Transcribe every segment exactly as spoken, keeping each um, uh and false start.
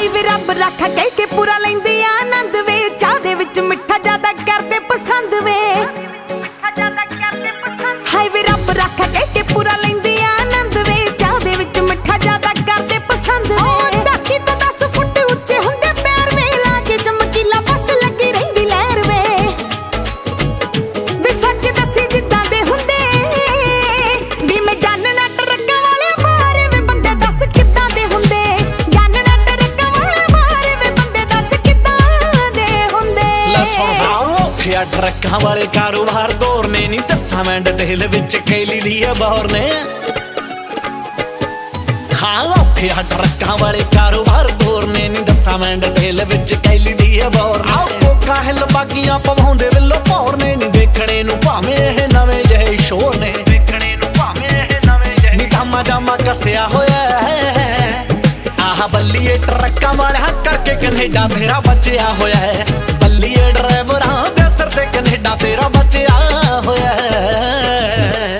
high ਵੇ ਰੱਬ ਰੱਖਾ ਕਹਿ ਕੇ ਪੂਰਾ ਲੈਂਦੇ ਆ ਆਨੰਦ ਵੇ ਚਾਹ ਦੇ ਵਿੱਚ ਮਿੱਠਾ ਜ਼ਿਆਦਾ ਕਰਦੇ ਪਸੰਦ ਵੇ ਹਾਈ ਵੇ ਰੱਬ ਰੱਖਾ ਕਹਿ ਕੇ ਪੂਰਾ ਲੈਂਦੇ ਆ ਆਨੰਦ ਵੇ ਚਾਹ ਦੇ ਵਿੱਚ ਮਿੱਠਾ ਜ਼ਿਆਦਾ ਕਰਦੇ ਪਸੰਦ ਵੇ ਦਾਤੀ ਤਾਂ ਦਸ ਫੁੱਟ ਉੱਚੇ ਹੁੰਦੇ ਪੈਰ ਵੇ ਲਾ ਕੇ ਚਮਕੀਲਾ ਬਸ ਲੱਗੀ ਰਹਿੰਦੀ ਲਹਿਰ ਵੇ ਵੇ ਸੱਚ ਦੱਸੀ ਜਿੱਦਾਂ ਦੇ ਹੁੰਦੇ ਵੀ ਮੈਂ ਜਾਣਨ ਨਾ ਟਰੱਕਾਂ ਵਾਲੇ ਮਾਰੇ ਵੇ ਬੰਦੇ ਦੱਸ ਕਿੱਦਾਂ ਦੇ ਹੁੰਦੇ ਜਾਣਨ ਨਾ ਟਰੱਕਾਂ ਵਾਲੇ ਮਾਰੇ ਵੇ ਬੰਦੇ ਦੱਸ ਕਿੱਦਾਂ ਦੇ ਹੁੰਦੇ ਲੈ ਸੁਣ ਔਖਿਆ ਟਰੱਕਾਂ ਵਾਲੇ ਕਾਰੋਬਾਰ ਦੌਰ ਨੇ ਨਹੀਂ ਦੱਸਾਂ ਮੈਂ ਡਿਟੇਲ ਵਿੱਚ ਕੈਲੀ ਦੀ ਹੈ ਬੌਰ ਨੇ ਹਾਂ ਔਖਿਆ ਟਰੱਕਾਂ ਵਾਲੇ ਕਾਰੋਬਾਰ ਦੌਰ ਨੇ ਨਹੀਂ ਦੱਸਾਂ ਮੈਂ ਡਿਟੇਲ ਵਿੱਚ ਕੈਲੀ ਦੀ ਹੈ ਬੌਰ ਨੇ ਆਹ ਕੋਕਾ ਹਿੱਲ ਬਾਗੀਆਂ ਪਵਾਉਂਦੇ ਵਿੱਲੋ ਭੌਰ ਨੇ ਨਹੀਂ ਦੇਖਣੇ ਨੂੰ ਭਾਵੇਂ ਇਹ ਨਵੇਂ ਜਿਹੇ ਸ਼ੋਰ ਨੇ ਦੇਖਣੇ ਨੂੰ ਭਾਵੇਂ ਇਹ ਨਵੇਂ ਜਿਹੇ ਨੀ ਧਾਮਾ ਜਾਮਾ ਕੱਸਿਆ ਹੋਇਆ ਆਹ ਬੱਲੀਏ ਟਰੱਕਾਂ ਵਾਲਿਆਂ ਕਰਕੇ ਕੈਨੇਡਾ ਤੇਰਾ ਬਚਿਆ ਹੋਇਆ ਹੈ ਬੱਲੀਏ ਡਰਾਈਵਰਾਂ ਦੇ ਸਿਰ ਤੇ ਕੈਨੇਡਾ ਤੇਰਾ ਬਚਿਆ ਹੋਇਆ ਹੈ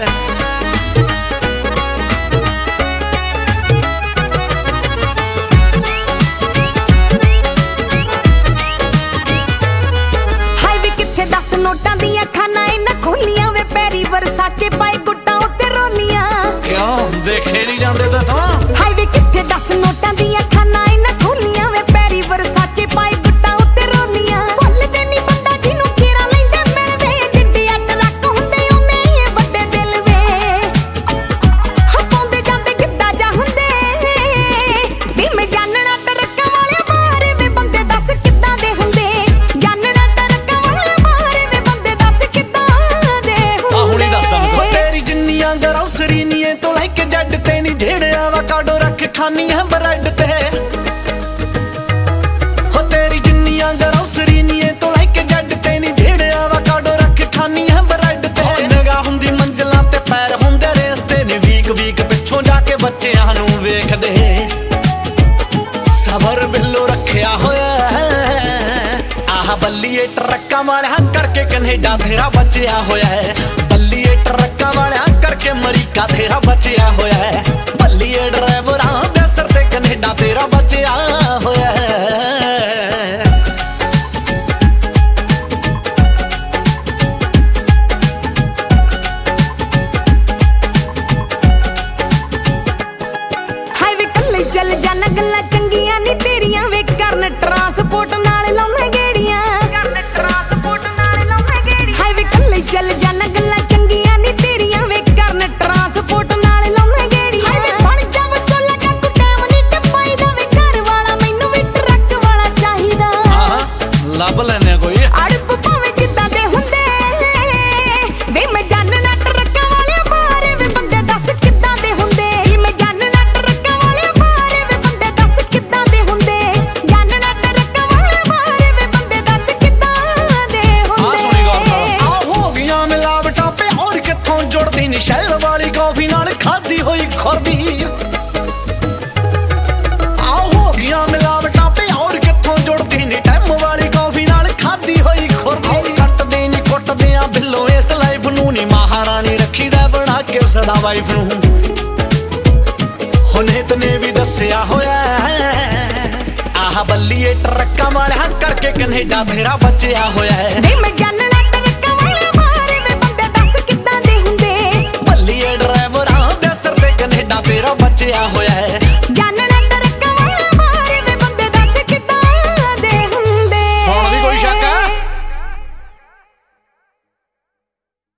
ਹਾਈ ਵੇ ਕਿੱਥੇ ਦਸ ਨੋਟਾਂ ਦੀਆਂ ਖਾਨਾ ਇਹਨਾਂ ਖੋਲੀਆਂ ਵੇ ਪੈਰੀ ਵਰਸਾਚੇ ਪਾਏ ਗੁੱਟਾਂ ਉੱਤੇ ਰੋਲੀਆਂ ਕਿਉਂ ਦੇਖੇ ਨਹੀਂ ਜਾਂਦੇ ਤਾਂ ਤਾਂ ਹਾਈ ਵੇ ਕਿੱਥੇ ਦਸ ਨੋਟਾਂ ਦੀਆਂ ਖਾਨਾ ਇਹਨਾਂ ਖੋਲੀਆਂ ਵੇ ਪੈਰੀ ਵਰਸਾਚੇ ਪਾਏ ਗੁੱਟਾਂ ਉੱਤੇ ਰੋਲੀਆਂ ਭੁੱਲਦੇ ਨਹੀਂ ਬੰਦਾ ਜਿਹਨੂੰ ਖੇਰਾ ਲੈਂਦੇ ਮਿਲ ਵੇ ਜਿੱਡੇ ਅੱਡ ਰੱਖ ਹੁੰਦੇ ਉਹਨੇ ਇਹ ਵੱਡੇ ਦਿਲ ਵੇ ਹਪਾਉਂਦੇ ਜਾਂਦੇ ਕਿੱਦਾਂ ਜਾ ਹੁੰਦੇ ਵੀ ਮੈਂ ਜਾਣਨਾ ਟਰੱਕਾਂ ਵਾਲੇ ਮਾਰੇ ਵੇ ਬੰਦੇ ਦੱਸ ਕਿੱਦਾਂ ਦੇ ਹੁੰਦੇ ਜਾਣਨਾ ਟਰੱਕਾਂ ਵਾਲੇ ਮਾਰੇ ਵੇ ਬੰਦੇ ਦੱਸ ਕਿੱਦਾਂ ਦੇ ਹੁੰਦੇ ਆ ਹੁਣੀ ਦੱਸਦਾ ਮੈਂ ਤੇਰੀ ਜਿੰਨੀਆਂ ਗਰੌਸਰੀ ਨੀਏ ਤੋਂ ਲੈ ਕੇ ਜੱਡ ਤੇ ਨਹੀਂ ਝੇੜਿਆ ਵਾ ਕਾਡੋ ਰੱਖ ਖਾਨੀ ਹੈ ਬ੍ਰੈਡ ਤੇ ਹੋ ਤੇਰੀ ਜਿੰਨੀਆਂ ਗਰੌਸਰੀ ਨੀਏ ਤੋਂ ਲੈ ਕੇ ਜੱਡ ਤੇ ਨਹੀਂ ਝੇੜਿਆ ਵਾ ਕਾਡੋ ਰੱਖ ਖਾਨੀ ਹੈ ਬ੍ਰੈਡ ਤੇ ਨਿਗਾਹ ਹੁੰਦੀ ਮੰਜ਼ਲਾਂ ਤੇ ਪੈਰ ਹੁੰਦੇ ਰਸਤੇ ਨੇ ਵੀਕ ਵੀਕ ਪਿੱਛੋਂ ਜਾ ਕੇ ਬੱਚਿਆਂ ਨੂੰ ਵੇਖਦੇ ਸਬਰ ਬਿੱਲੋ ਰੱਖਿਆ ਹੋਇਆ ਆਹ ਬੱਲੀਏ ਟਰੱਕਾਂ ਵਾਲਿਆਂ ਕਰਕੇ ਕੈਨੇਡਾ ਤੇਰਾ ਬਚਿਆ ਹੋਇਆ ਹੈ ਬੱਲੀਏ ਟਰੱਕਾਂ ਵਾਲਿਆਂ ਕਰਕੇ ਅਮਰੀਕਾ ਤੇਰਾ ਬਚਿਆ ਹੋਇਆ ਹੈ ਬੱਲੀਏ ਡਰਾਈਵਰਾਂ ਦੇ ਸਿਰ ਤੇ ਕੈਨੇਡਾ ਤੇਰਾ ਬਚਿਆ ਹੋਇਆ ਹੈ ਹਾਈ ਵੇ ਕੱਲੇ ਚੱਲ ਜਾਣਾ ਗੱਲਾਂ ਚੰਗੀਆਂ ਨੀ ਤੇਰੀਆਂ ਵੇ ਕਰਨ ਟਰਾਂਸਪੋਰਟ ਨਾਲ ਲਾਉਣਾ ਗੇੜੀਆਂ ਕਰਨ ਟਰਾਂਸਪੋਰਟ ਨਾਲ ਲਾਉਣਾ ਗੇੜੀਆਂ ਹਾਈ ਵੇ ਕੱਲੇ ਚੱਲ ਜਾਣਾ ਗੱਲਾਂ ਚੰਗੀਆਂ ਨੀ ਤੇਰੀਆਂ ਵੇ ਕਰਨ ਟਰਾਂਸਪੋਰਟ ਨਾਲ ਲਾਉਣਾ ਗੇੜੀਆਂ ਹਾਈ ਵੇ ਬਣ ਜਾ ਵਿਚੋਲਾ ਕੱਕ ਟਾਈਮ ਨੀ ਟਪਾਈਦਾ ਵੇ ਘਰ ਵਾਲਾ ਮੈਨੂੰ ਵੀ ਟਰੱਕ ਵਾਲਾ ਚਾਹੀਦਾ ਹਾਂ ਲੱਭ ਲੈਨੇ ਕੋਈ ਅੜਪ ਭਾਵੇਂ ਜਿੱਦਾਂ ਦੇ ਹੁੰਦੇ ਵੇ ਮੈਂ ਜਾਣਨਾ ਟਰੱਕਾਂ ਵਾਲੇ ਮਾਰੇ ਵੇ ਬੰਦੇ ਦੱਸ ਕਿੱਦਾਂ ਦੇ ਹੁੰਦੇ ਵੀ ਮੈਂ ਜਾਣਨਾ ਟਰੱਕਾਂ ਵਾਲੇ ਮਾਰੇ ਵੇ ਬੰਦੇ ਦੱਸ ਕਿੱਦਾਂ ਦੇ ਹੁੰਦੇ ਜਾਣਨਾ ਟਰੱਕਾਂ ਵਾਲੇ ਮਾਰੇ ਵੇ ਬੰਦੇ ਦੱਸ ਕਿੱਦਾਂ ਦੇ ਹੁੰਦੇ ਆ ਸੁਣੀ ਗੱਲ ਆ ਹੋ ਗਈਆਂ ਮਿਲਾਵਟਾਂ ਪੇ ਹੋਰ ਕਿੱਥੋਂ ਜੁੜਦੀ ਨੀ ਸ਼ਹਿਰ ਵਾਲੀ ਕਾਫੀ ਨਾਲ ਖਾਦੀ ਹੋਈ ਖੁਰਦੀ ਆ ਹੋ ਗਈਆਂ ਮਿਲਾਵਟਾਂ ਪੇ ਹੋਰ ਕਿੱਥੋਂ ਜੁੜਦੀ ਨੀ ਟੈਮ ਵਾਲੀ ਕਾਫੀ ਨਾਲ ਖਾਦੀ ਹੋਈ ਖੁਰਦੀ ਕੱਟਦੇ ਨੀ ਕੁੱਟਦੇ ਆ ਬਿੱਲੋ ਇਸ ਲਾਈਫ ਨੂੰ ਨੀ ਮਹਾਰਾਣੀ ਰੱਖੀਦਾ ਬਣਾ ਕੇ ਸਦਾ ਵਾਈਫ ਨੂੰ ਹੁਣੇ ਤਨੇ ਵੀ ਦੱਸਿਆ ਹੋਇਆ ਆਹ ਬੱਲੀਏ ਟਰੱਕਾਂ ਵਾਲਿਆਂ ਕਰਕੇ ਕੈਨੇਡਾ ਤੇਰਾ ਬਚਿਆ ਹੋਇਆ ਹੈ ਵੇ ਮੈਂ ਜਾਣਨਾ ਟਰੱਕਾਂ ਵਾਲੇ ਮਾਰੇ ਵੇ ਬੰਦੇ ਦੱਸ ਕਿੱਦਾਂ ਦੇ ਹੁੰਦੇ ਬੱਲੀਏ ਡਰਾਈਵਰਾਂ ਦੇ ਸਿਰ ਤੇ ਕੈਨੇਡਾ ਤੇਰਾ ਬਚਿਆ ਹੋਇਆ ਹੈ